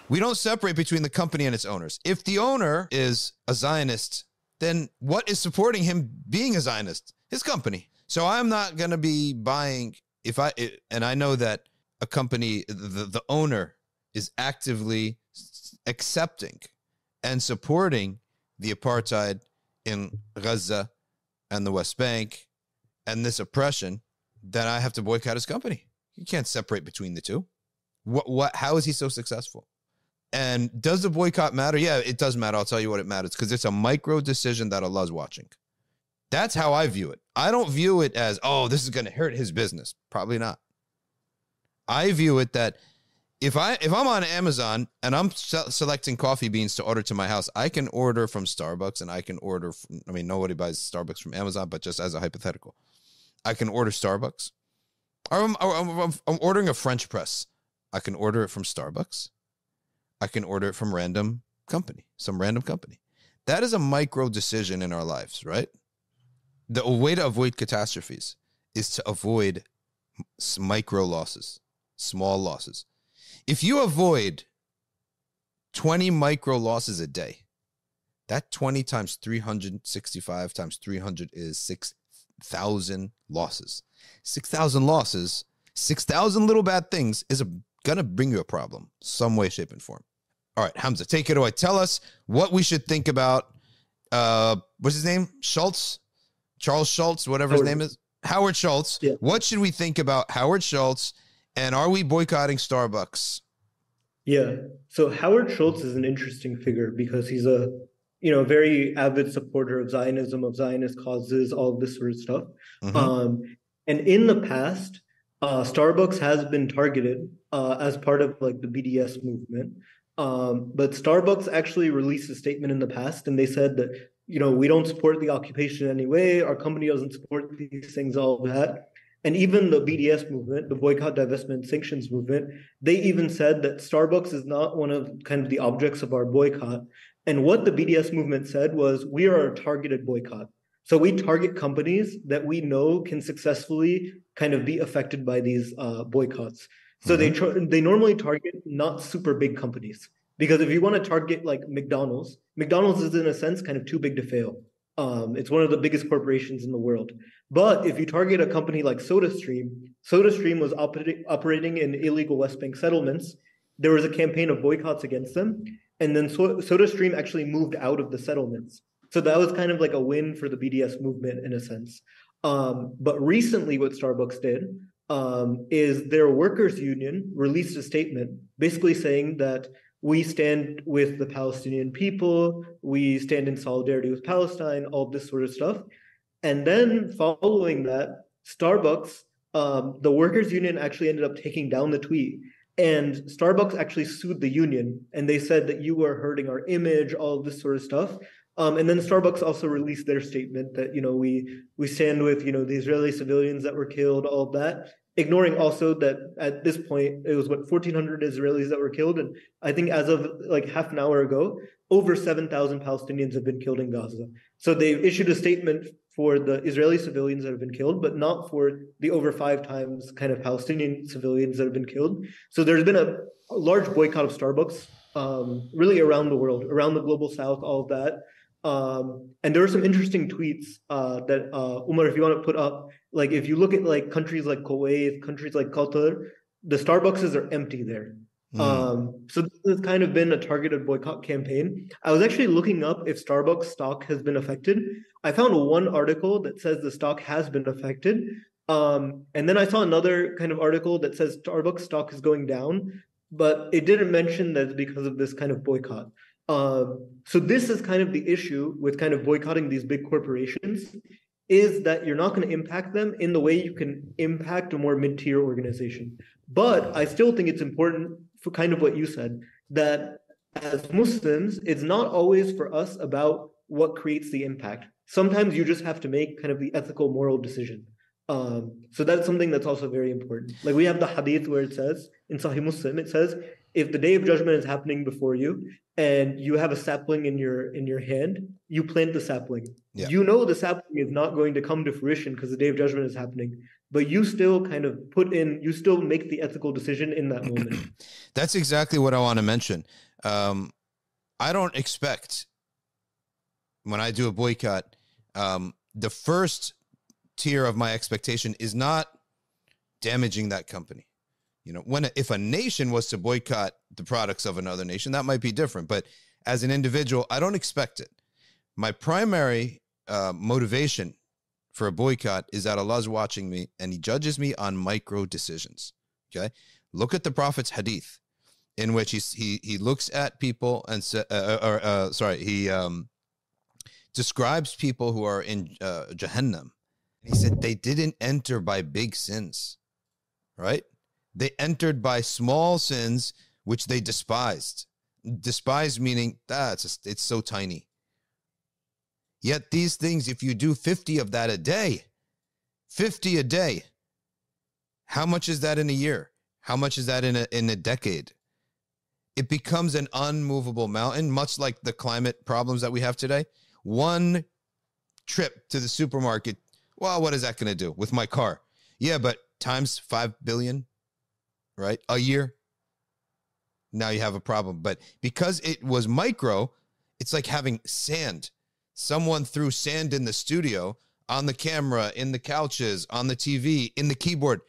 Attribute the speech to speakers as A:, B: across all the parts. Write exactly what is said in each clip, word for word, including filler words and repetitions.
A: We don't separate between the company and its owners. If the owner is a Zionist, then what is supporting him being a Zionist? His company. So I'm not going to be buying, if I, and I know that a company, the, the owner is actively accepting and supporting the apartheid in Gaza and the West Bank and this oppression, then I have to boycott his company. You can't separate between the two. What, what, how is he so successful? And does the boycott matter? Yeah, it does matter. I'll tell you what it matters, because it's a micro decision that Allah's watching. That's how I view it. I don't view it as, oh, this is going to hurt his business. Probably not. I view it that if, I, if I'm on Amazon and I'm se- selecting coffee beans to order to my house, I can order from Starbucks and I can order, from, I mean, nobody buys Starbucks from Amazon, but just as a hypothetical, I can order Starbucks. Or I'm, or I'm, I'm ordering a French press. I can order it from Starbucks. I can order it from random company, some random company. That is a micro decision in our lives, right? The way to avoid catastrophes is to avoid micro losses, small losses. If you avoid twenty micro losses a day, that twenty times three hundred sixty-five times three hundred is six thousand losses. six thousand losses, six thousand little bad things is going to bring you a problem, some way, shape, and form. All right, Hamza, take it away. Tell us what we should think about, uh, what's his name? Schultz? Charles Schultz, whatever
B: Howard.
A: his name is. Howard Schultz.
B: Yeah.
A: What should we think about Howard Schultz, and are we boycotting Starbucks?
B: Yeah. So Howard Schultz is an interesting figure because he's a, you know, very avid supporter of Zionism, of Zionist causes, all of this sort of stuff.
A: Mm-hmm.
B: Um, and in the past, uh, Starbucks has been targeted uh, as part of like the B D S movement. Um, but Starbucks actually released a statement in the past, and they said that, you know, we don't support the occupation in any way. Our company doesn't support these things, all of that. And even the B D S movement, the boycott, divestment, sanctions movement, they even said that Starbucks is not one of kind of the objects of our boycott. And what the B D S movement said was, we are a targeted boycott. So we target companies that we know can successfully kind of be affected by these uh, boycotts. So mm-hmm. they tr- they normally target not super big companies. Because if you want to target like McDonald's, McDonald's is in a sense kind of too big to fail. Um, it's one of the biggest corporations in the world. But if you target a company like SodaStream, SodaStream was oper- operating in illegal West Bank settlements. There was a campaign of boycotts against them. And then so- SodaStream actually moved out of the settlements. So that was kind of like a win for the B D S movement in a sense. Um, but recently what Starbucks did um, is their workers' union released a statement basically saying that we stand with the Palestinian people, we stand in solidarity with Palestine, all this sort of stuff. And then following that, Starbucks, um, the workers' union actually ended up taking down the tweet. And Starbucks actually sued the union. And they said that you were hurting our image, all of this sort of stuff. Um, and then Starbucks also released their statement that, you know, we we stand with, you know, the Israeli civilians that were killed, all of that. Ignoring also that at this point, it was what, fourteen hundred Israelis that were killed. And I think as of like half an hour ago, over seven thousand Palestinians have been killed in Gaza. So they issued a statement for the Israeli civilians that have been killed, but not for the over five times kind of Palestinian civilians that have been killed. So there's been a, a large boycott of Starbucks um, really around the world, around the global south, all of that. Um, and there were some interesting tweets uh, that uh, Umar, if you want to put up, like if you look at like countries like Kuwait, countries like Qatar, the Starbucks are empty there. Mm. Um, so this has kind of been a targeted boycott campaign. I was actually looking up if Starbucks stock has been affected. I found one article that says the stock has been affected. Um, and then I saw another kind of article that says Starbucks stock is going down, but it didn't mention that it's because of this kind of boycott. Um, so this is kind of the issue with kind of boycotting these big corporations, is that you're not going to impact them in the way you can impact a more mid-tier organization. But I still think it's important for kind of what you said, that as Muslims, it's not always for us about what creates the impact. Sometimes you just have to make kind of the ethical, moral decision. Um, so that's something that's also very important. Like we have the hadith where it says in Sahih Muslim, it says, if the day of judgment is happening before you and you have a sapling in your in your hand, you plant the sapling.
A: Yeah.
B: You know the sapling is not going to come to fruition because the day of judgment is happening, but you still kind of put in, you still make the ethical decision in that moment.
A: That's exactly what I want to mention. Um, I don't expect when I do a boycott, um, the first tier of my expectation is not damaging that company. You know, when if a nation was to boycott the products of another nation, that might be different. But as an individual, I don't expect it. My primary uh, motivation for a boycott is that Allah's watching me and he judges me on micro decisions. Okay, look at the Prophet's hadith, in which he he he looks at people and sa- uh, or uh, sorry, he um, describes people who are in uh, Jahannam. He said they didn't enter by big sins, right? They entered by small sins, which they despised. Despised meaning, that's ah, it's so tiny. Yet these things, if you do fifty of that a day, fifty a day, how much is that in a year? How much is that in a, in a decade? It becomes an unmovable mountain, much like the climate problems that we have today. One trip to the supermarket, well, what is that going to do with my car? Yeah, but times five billion, right? A year. Now you have a problem. But because it was micro, it's like having sand. Someone threw sand in the studio, on the camera, in the couches, on the T V, in the keyboard.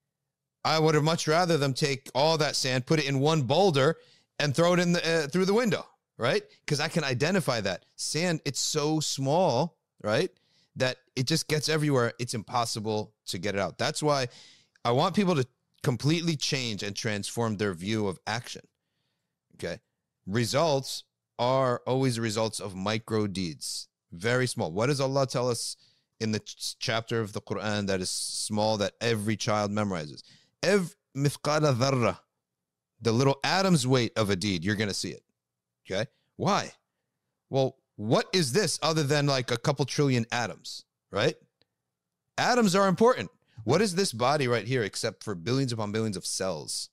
A: I would have much rather them take all that sand, put it in one boulder, and throw it in the uh, through the window, right? Because I can identify that. Sand, it's so small, right, that it just gets everywhere. It's impossible to get it out. That's why I want people to completely change and transform their view of action, okay? Results are always results of micro deeds, very small. What does Allah tell us in the ch- chapter of the Quran that is small, that every child memorizes? Every mithqala dharra, the little atom's weight of a deed, you're going to see it, okay? Why? Well, what is this other than like a couple trillion atoms, right? Atoms are important. What is this body right here except for billions upon billions of cells,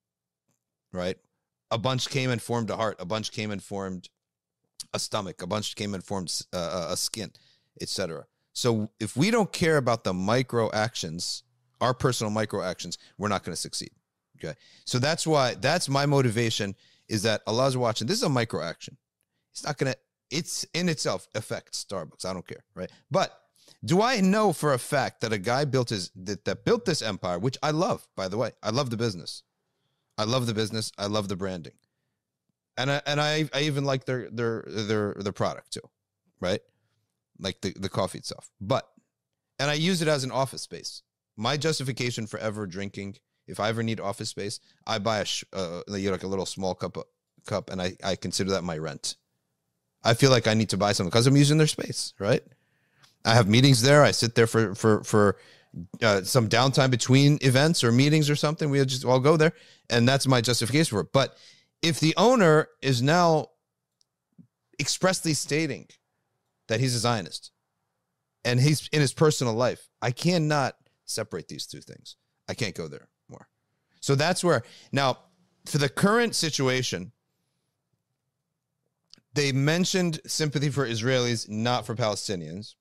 A: right? A bunch came and formed a heart. A bunch came and formed a stomach. A bunch came and formed uh, a skin, et cetera. So if we don't care about the micro actions, our personal micro actions, we're not going to succeed. Okay. So that's why, that's my motivation, is that Allah's watching. This is a micro action. It's not going to, it's in itself affect Starbucks. I don't care. Right. But do I know for a fact that a guy built his, that, that built this empire, which I love, by the way, I love the business. I love the business. I love the branding. And I, and I, I even like their, their, their, their product too. Right. Like the, the coffee itself, but, and I use it as an office space. My justification for ever drinking, if I ever need office space, I buy a, sh- uh, like a little small cup, of, cup, and I, I consider that my rent. I feel like I need to buy something because I'm using their space, right? I have meetings there. I sit there for, for, for uh, some downtime between events or meetings or something. We just all go there, and that's my justification for it. But if the owner is now expressly stating that he's a Zionist and he's in his personal life, I cannot separate these two things. I can't go there more. So that's where, now, for the current situation, they mentioned sympathy for Israelis, not for Palestinians.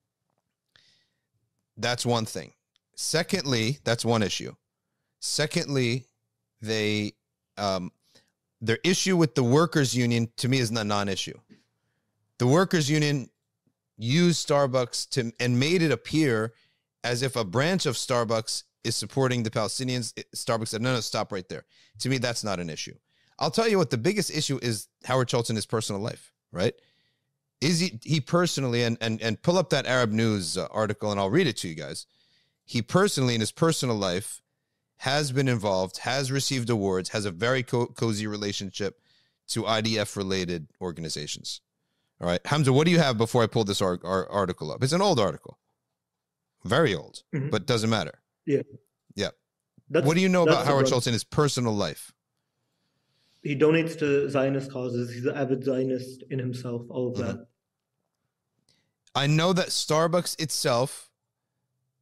A: That's one thing. Secondly, that's one issue. Secondly, they, um, their issue with the workers' union, to me, is not a non-issue. The workers' union used Starbucks to and made it appear as if a branch of Starbucks is supporting the Palestinians. Starbucks said, no, no, stop right there. To me, that's not an issue. I'll tell you what the biggest issue is: Howard Schultz in his personal life, right? Is he, he personally, and, and, and pull up that Arab News uh, article and I'll read it to you guys. He personally, in his personal life, has been involved, has received awards, has a very co- cozy relationship to I D F-related organizations. All right, Hamza, what do you have before I pull this ar- ar- article up? It's an old article. Very old, mm-hmm. but doesn't matter.
B: Yeah.
A: Yeah. That's, what do you know about Howard Schultz in his personal life?
B: He donates to Zionist causes. He's an avid Zionist in himself, all of mm-hmm. that.
A: I know that Starbucks itself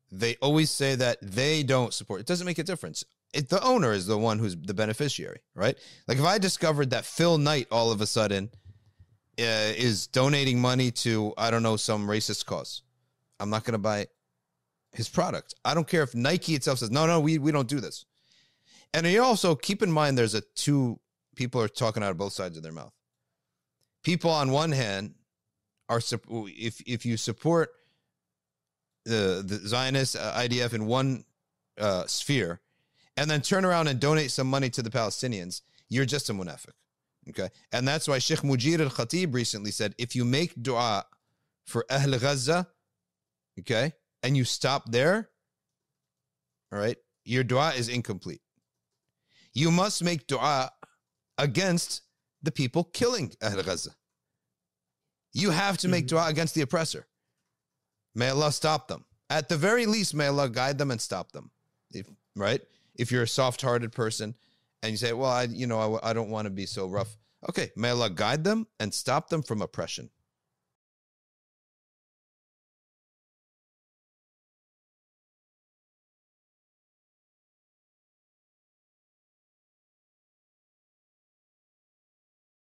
A: they always say that they don't support. It doesn't make a difference. It, the owner is the one who's the beneficiary, right? Like if I discovered that Phil Knight all of a sudden uh, is donating money to, I don't know, some racist cause, I'm not going to buy his product. I don't care if Nike itself says, no, no, we, we don't do this. And you also keep in mind, there's a two people are talking out of both sides of their mouth. People on one hand are, if, if you support the, the Zionist uh, I D F in one uh, sphere, and then turn around and donate some money to the Palestinians, you're just a munafiq. Okay? And that's why Sheikh Mujir al-Khatib recently said, if you make dua for Ahl Gaza, okay, and you stop there, all right, your dua is incomplete. You must make dua against the people killing Ahl Gaza. You have to make dua against the oppressor. May Allah stop them. At the very least, may Allah guide them and stop them. If, right? If you're a soft-hearted person and you say, well, I, you know, I, I don't want to be so rough. Okay, may Allah guide them and stop them from oppression.